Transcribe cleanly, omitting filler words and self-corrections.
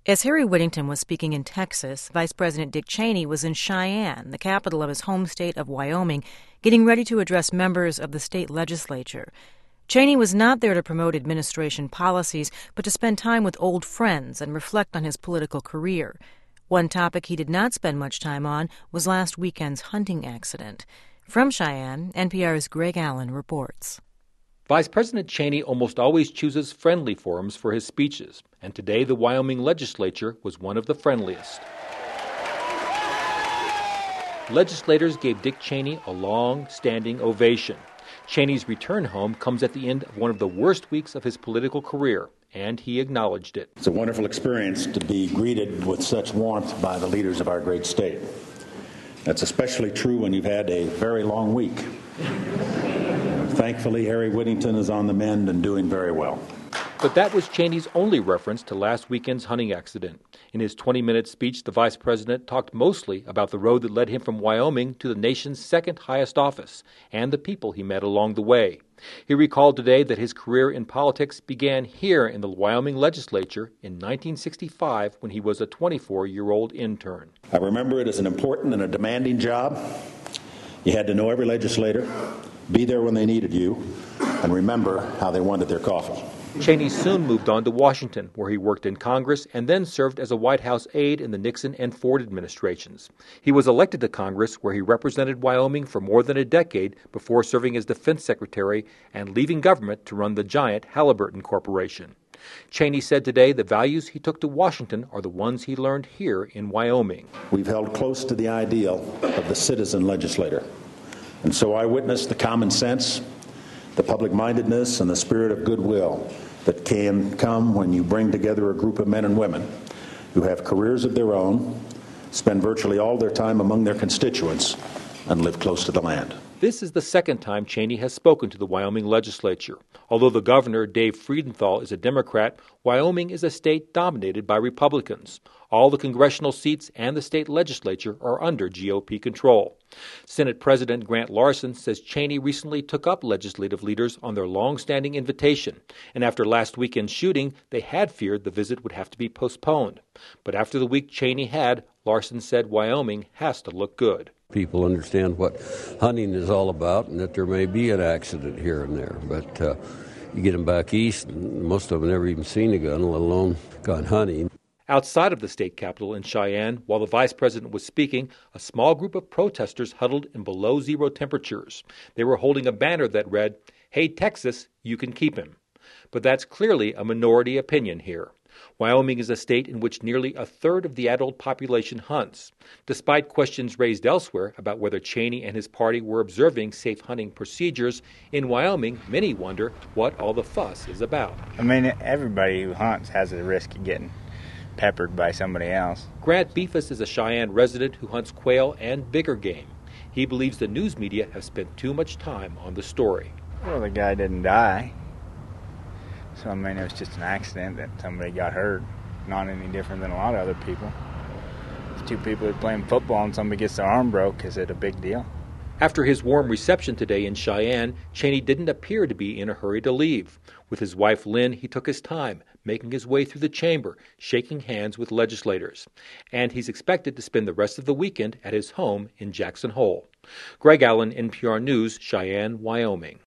As Harry Whittington was speaking in Texas, Vice President Dick Cheney was in Cheyenne, the capital of his home state of Wyoming, getting ready to address members of the state legislature. Cheney was not there to promote administration policies, but to spend time with old friends and reflect on his political career. One topic he did not spend much time on was last weekend's hunting accident. From Cheyenne, NPR's Greg Allen reports. Vice President Cheney almost always chooses friendly forums for his speeches, and today the Wyoming legislature was one of the friendliest. Legislators gave Dick Cheney a long, standing ovation. Cheney's return home comes at the end of one of the worst weeks of his political career, and he acknowledged it. It's a wonderful experience to be greeted with such warmth by the leaders of our great state. That's especially true when you've had a very long week. Thankfully, Harry Whittington is on the mend and doing very well. But that was Cheney's only reference to last weekend's hunting accident. In his 20-minute speech, the vice president talked mostly about the road that led him from Wyoming to the nation's second highest office and the people he met along the way. He recalled today that his career in politics began here in the Wyoming legislature in 1965 when he was a 24-year-old intern. I remember it as an important and a demanding job. You had to know every legislator, be there when they needed you, and remember how they wanted their coffee. Cheney soon moved on to Washington, where he worked in Congress and then served as a White House aide in the Nixon and Ford administrations. He was elected to Congress, where he represented Wyoming for more than a decade before serving as defense secretary and leaving government to run the giant Halliburton Corporation. Cheney said today the values he took to Washington are the ones he learned here in Wyoming. We've held close to the ideal of the citizen legislator. And so I witnessed the common sense, the public-mindedness, and the spirit of goodwill that can come when you bring together a group of men and women who have careers of their own, spend virtually all their time among their constituents, and live close to the land. This is the second time Cheney has spoken to the Wyoming legislature. Although the governor, Dave Friedenthal, is a Democrat, Wyoming is a state dominated by Republicans. All the congressional seats and the state legislature are under GOP control. Senate President Grant Larson says Cheney recently took up legislative leaders on their long-standing invitation, and after last weekend's shooting, they had feared the visit would have to be postponed. But after the week Cheney had, Larson said Wyoming has to look good. People understand what hunting is all about and that there may be an accident here and there. But you get them back east, and most of them never even seen a gun, let alone gone hunting. Outside of the state capitol in Cheyenne, while the vice president was speaking, a small group of protesters huddled in below-zero temperatures. They were holding a banner that read, "Hey, Texas, you can keep him." But that's clearly a minority opinion here. Wyoming is a state in which nearly a third of the adult population hunts. Despite questions raised elsewhere about whether Cheney and his party were observing safe hunting procedures, in Wyoming, many wonder what all the fuss is about. I mean, everybody who hunts has a risk of getting peppered by somebody else. Grant Beefus is a Cheyenne resident who hunts quail and bigger game. He believes the news media have spent too much time on the story. Well, the guy didn't die. So, I mean, it was just an accident that somebody got hurt. Not any different than a lot of other people. If two people are playing football and somebody gets their arm broke, is it a big deal? After his warm reception today in Cheyenne, Cheney didn't appear to be in a hurry to leave. With his wife Lynn, he took his time, making his way through the chamber, shaking hands with legislators. And he's expected to spend the rest of the weekend at his home in Jackson Hole. Greg Allen, NPR News, Cheyenne, Wyoming.